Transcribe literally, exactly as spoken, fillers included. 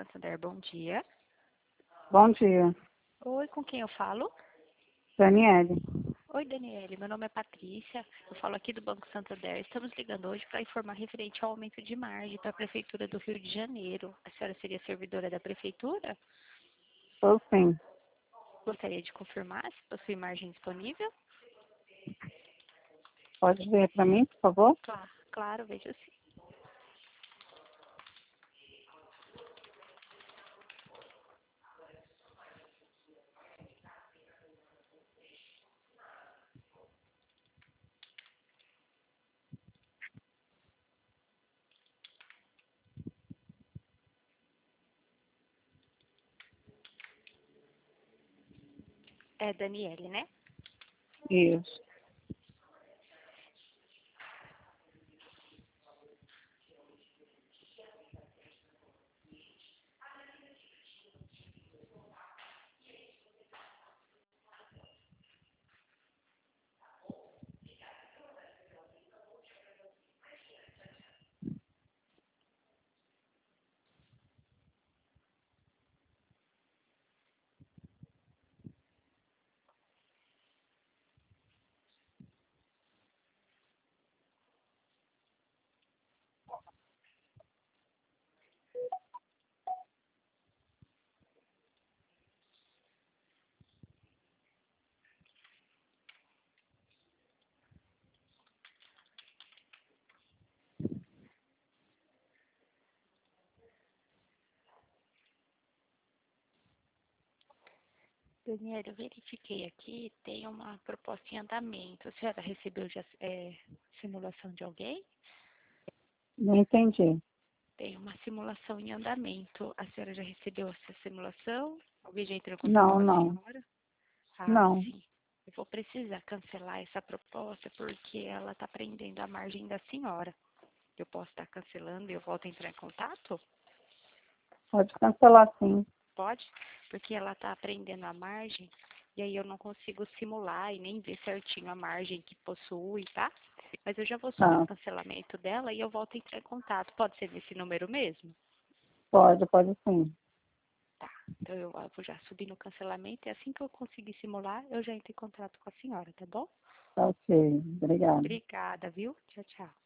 Santander, bom dia. Bom dia, Oi, com quem eu falo? Daniele. Oi, Daniele, meu nome é Patrícia, eu falo aqui do Banco Santander. Estamos ligando hoje para informar referente ao aumento de margem para a Prefeitura do Rio de Janeiro. A senhora seria servidora da Prefeitura? Estou sim. Gostaria de confirmar se possui margem disponível? Pode ver para mim, por favor? Claro, claro, veja sim. É Daniele, né? Isso. Daniele, eu verifiquei aqui, tem uma proposta em andamento. A senhora recebeu já, é, simulação de alguém? Não entendi. Tem uma simulação em andamento. A senhora já recebeu essa simulação? Alguém já entrou em contato Não, com a não. senhora? Ah, Não. sim. Eu vou precisar cancelar essa proposta porque ela está prendendo a margem da senhora. Eu posso estar cancelando e eu volto a entrar em contato? Pode cancelar sim. Pode? Porque ela está prendendo a margem e aí eu não consigo simular e nem ver certinho a margem que possui, tá? Mas eu já vou subir o Tá. cancelamento dela e eu volto a entrar em contato. Pode ser nesse número mesmo? Pode, pode sim. Tá, então eu vou já subir no cancelamento e assim que eu conseguir simular, eu já entro em contato com a senhora, tá bom? Tá ok. Obrigada. Obrigada, viu? Tchau, tchau.